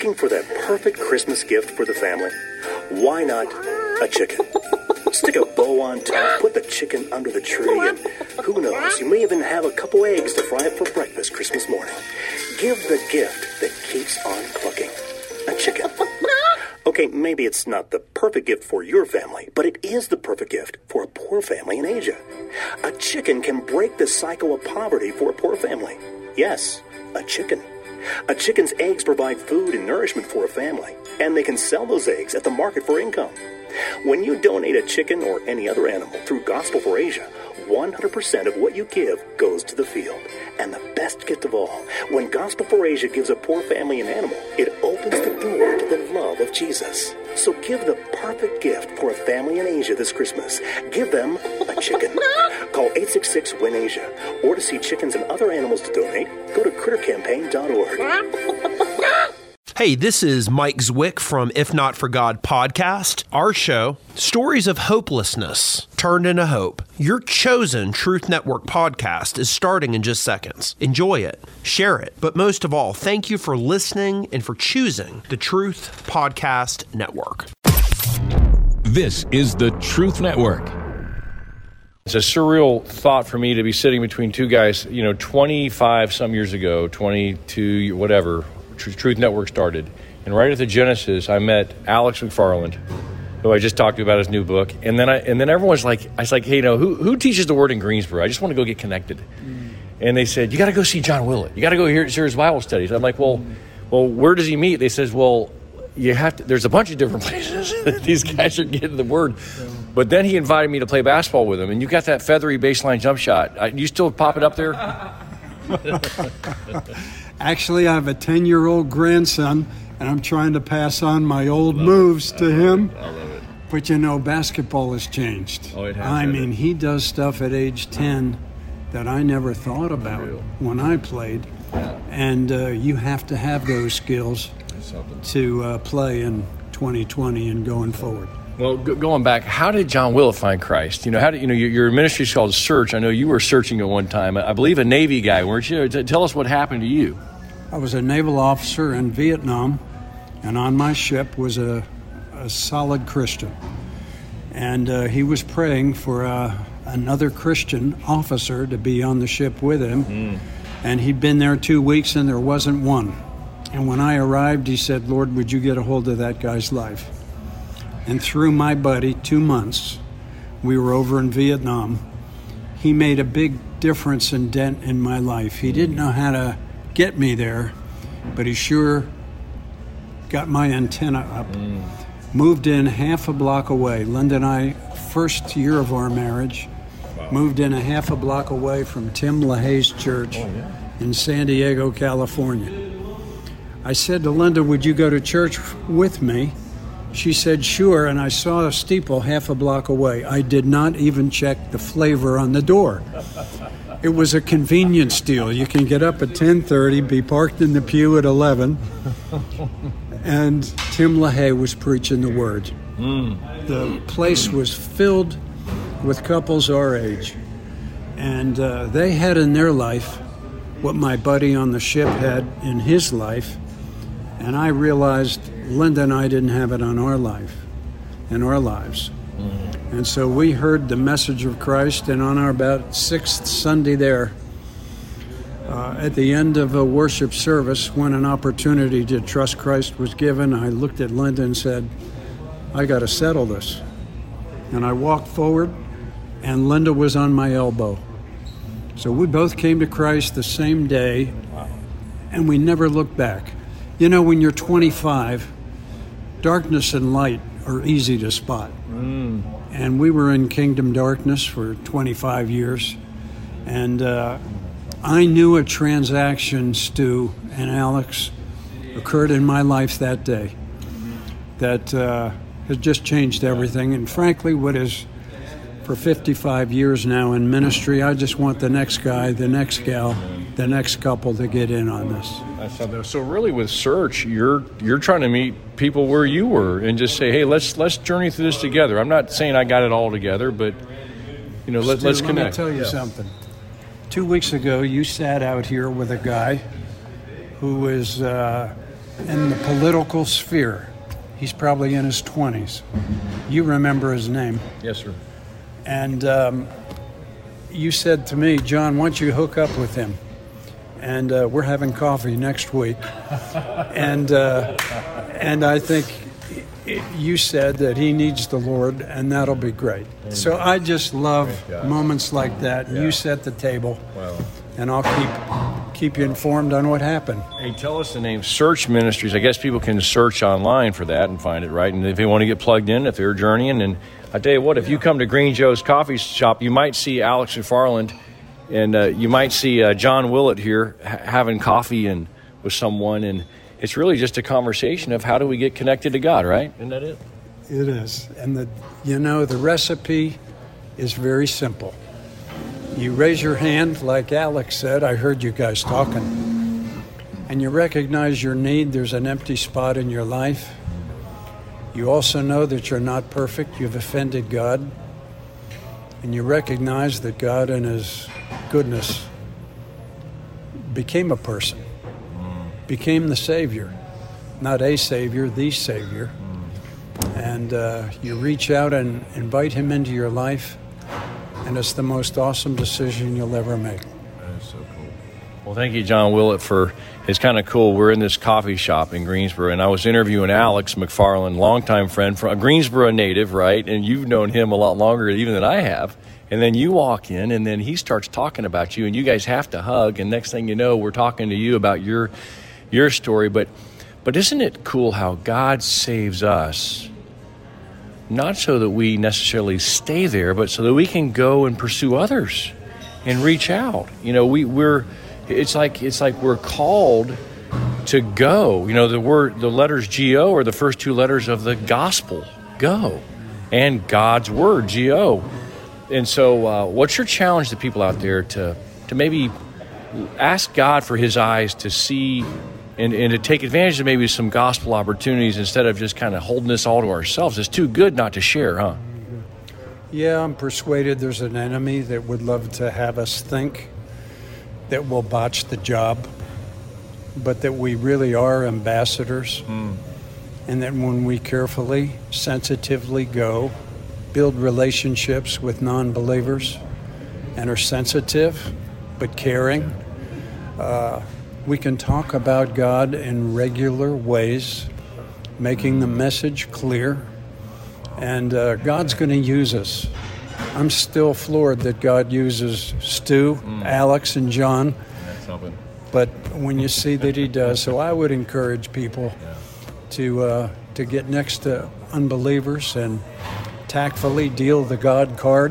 Looking for that perfect Christmas gift for the family? Why not a chicken? Stick a bow on top, put the chicken under the tree, and who knows, you may even have a couple eggs to fry up for breakfast Christmas morning. Give the gift that keeps on clucking. A chicken. Okay, maybe it's not the perfect gift for your family, but it is the perfect gift for a poor family in Asia. A chicken can break the cycle of poverty for a poor family. Yes, a chicken. A chicken's eggs provide food and nourishment for a family, and they can sell those eggs at the market for income. When you donate a chicken or any other animal through Gospel for Asia, 100% of what you give goes to the field. And the best gift of all, when Gospel for Asia gives a poor family an animal, it opens the door to the love of Jesus. So give the perfect gift for a family in Asia this Christmas. Give them a chicken. Call 866-WIN-ASIA. Or to see chickens and other animals to donate, go to crittercampaign.org. Hey, this is Mike Zwick from If Not For God podcast. Our show, stories of hopelessness turned into hope. Your chosen Truth Network podcast is starting in just seconds. Enjoy it, share it, but most of all, thank you for listening and for choosing the Truth Podcast Network. This is the Truth Network. It's a surreal thought for me to be sitting between two guys, 25 some years ago, 22, whatever, Truth Network started. And right at the genesis, I met Alex McFarland, who I just talked to about his new book. And then everyone's like, I was like, hey, who teaches the word in Greensboro? I just want to go get connected. And they said, you got to go see John Willett. You got to go hear his Bible studies. I'm like, well, where does he meet? They says, well, you have to. There's a bunch of different places these guys are getting the word. But then he invited me to play basketball with him. And you got that feathery baseline jump shot. You still pop it up there? Actually, I have a 10-year-old grandson, and I'm trying to pass on my old moves to him. I love it. But basketball has changed. Oh, it has. I mean, he does stuff at age 10 that I never thought about when I played. Yeah. And you have to have those skills to play in 2020 and going forward. Well, going back, how did John Willett find Christ? Your ministry is called Search. I know you were searching at one time. I believe a Navy guy, weren't you? Tell us what happened to you. I was a naval officer in Vietnam, and on my ship was a solid Christian. And he was praying for another Christian officer to be on the ship with him. And he'd been there 2 weeks, and there wasn't one. And when I arrived, he said, Lord, would you get a hold of that guy's life? And through my buddy, 2 months, we were over in Vietnam. He made a big difference and dent in my life. He didn't know how to get me there, but he sure got my antenna up. Moved in half a block away. Linda and I, first year of our marriage, moved in a half a block away from Tim LaHaye's church in San Diego, California. I said to Linda, would you go to church with me? She said, sure, and I saw a steeple half a block away. I did not even check the flavor on the door. It was a convenience deal. You can get up at 10:30, be parked in the pew at 11, and Tim LaHaye was preaching the word. The place was filled with couples our age, and they had in their life what my buddy on the ship had in his life, and I realized Linda and I didn't have it in our lives. And so we heard the message of Christ, and on our about 6th Sunday there, at the end of a worship service, when an opportunity to trust Christ was given, I looked at Linda and said, I got to settle this. And I walked forward, and Linda was on my elbow. So we both came to Christ the same day, and we never looked back. When you're 25, darkness and light are easy to spot. And we were in kingdom darkness for 25 years. And I knew a transaction, Stu and Alex, occurred in my life that day that has just changed everything. And frankly, what is for 55 years now in ministry, I just want the next guy, the next gal, the next couple to get in on this. So really with Search, you're trying to meet people where you were and just say, hey, let's journey through this together. I'm not saying I got it all together, but let's connect. Let me tell you something. 2 weeks ago, you sat out here with a guy who was in the political sphere. He's probably in his 20s. You remember his name. Yes, sir. And you said to me, John, why don't you hook up with him? And we're having coffee next week. And I think you said that he needs the Lord, and that'll be great. Amen. So I just love moments like that. Yeah. You set the table, and I'll keep you informed on what happened. Hey, tell us the name. Search Ministries. I guess people can search online for that and find it, right? And if they want to get plugged in, if they're journeying, and I tell you what, if you come to Green Joe's Coffee Shop, you might see Alex McFarland, and you might see John Willett here having coffee and with someone, and it's really just a conversation of how do we get connected to God, right? Isn't that it? It is. And the recipe is very simple. You raise your hand, like Alex said, I heard you guys talking, and you recognize your need. There's an empty spot in your life. You also know that you're not perfect. You've offended God. And you recognize that God in his goodness became a person, became the Savior, not a Savior, the Savior. And you reach out and invite him into your life, and it's the most awesome decision you'll ever make. That is so cool. Well, thank you, John Willett, for it's kind of cool. We're in this coffee shop in Greensboro, and I was interviewing Alex McFarland, longtime friend, from a Greensboro native, right? And you've known him a lot longer even than I have. And then you walk in, and then he starts talking about you, and you guys have to hug. And next thing you know, we're talking to you about your story. But isn't it cool how God saves us? Not so that we necessarily stay there, but so that we can go and pursue others and reach out. You know, it's like we're called to go. You know, the letters G-O are the first two letters of the gospel, go, and God's word, G-O. And so what's your challenge to people out there to maybe ask God for his eyes to see and to take advantage of maybe some gospel opportunities instead of just kind of holding this all to ourselves? It's too good not to share, huh? Yeah, I'm persuaded there's an enemy that would love to have us think that we'll botch the job, but that we really are ambassadors, and that when we carefully, sensitively go, build relationships with non-believers and are sensitive but caring, we can talk about God in regular ways, making the message clear, and God's going to use us. I'm still floored that God uses Stu, Alex, and John, but when you see that he does, so I would encourage people to get next to unbelievers and tactfully deal the God card,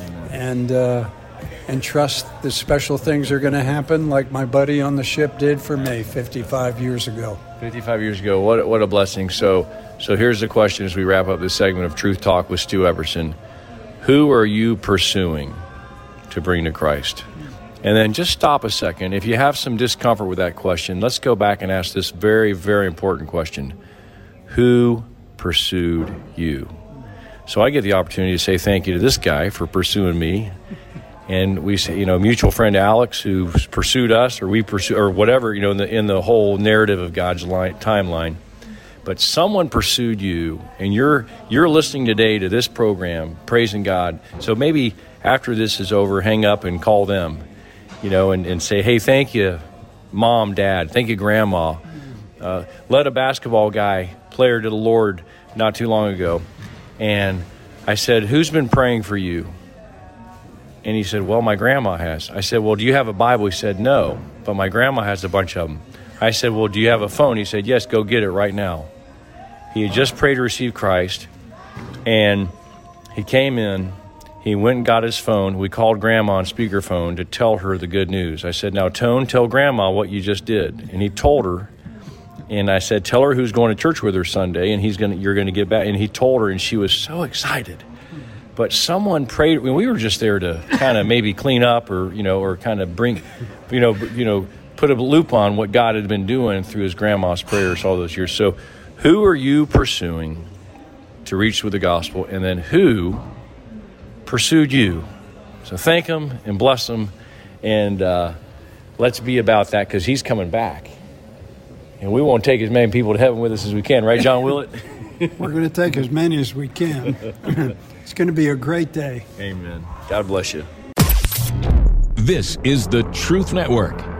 and trust the special things are going to happen, like my buddy on the ship did for me 55 years ago. 55 years ago, what a blessing. So here's the question as we wrap up this segment of Truth Talk with Stu Epperson. Who are you pursuing to bring to Christ? And then just stop a second. If you have some discomfort with that question, let's go back and ask this very, very important question. Who pursued you? So I get the opportunity to say thank you to this guy for pursuing me. And we say, mutual friend Alex, who pursued us, or we pursue, or whatever, in the whole narrative of God's timeline. But someone pursued you, and you're listening today to this program, praising God. So maybe after this is over, hang up and call them, and say, hey, thank you, Mom, Dad. Thank you, Grandma. Led a basketball player to the Lord not too long ago. And I said, who's been praying for you? And he said, well, my grandma has. I said, well, do you have a Bible? He said, no, but my grandma has a bunch of them. I said, well, do you have a phone? He said, yes, go get it right now. He had just prayed to receive Christ, and he came in. He went and got his phone. We called Grandma on speakerphone to tell her the good news. I said, now, Tone, tell Grandma what you just did. And he told her, and I said, tell her who's going to church with her Sunday, and you're going to get back. And he told her, and she was so excited. But someone prayed. We were just there to kind of maybe clean up, or kind of bring, put a loop on what God had been doing through his grandma's prayers all those years. So, who are you pursuing to reach with the gospel, and then who pursued you? So thank him and bless him, and let's be about that, because he's coming back. And we want to take as many people to heaven with us as we can. Right, John Willett? We're going to take as many as we can. It's going to be a great day. Amen. God bless you. This is the Truth Network.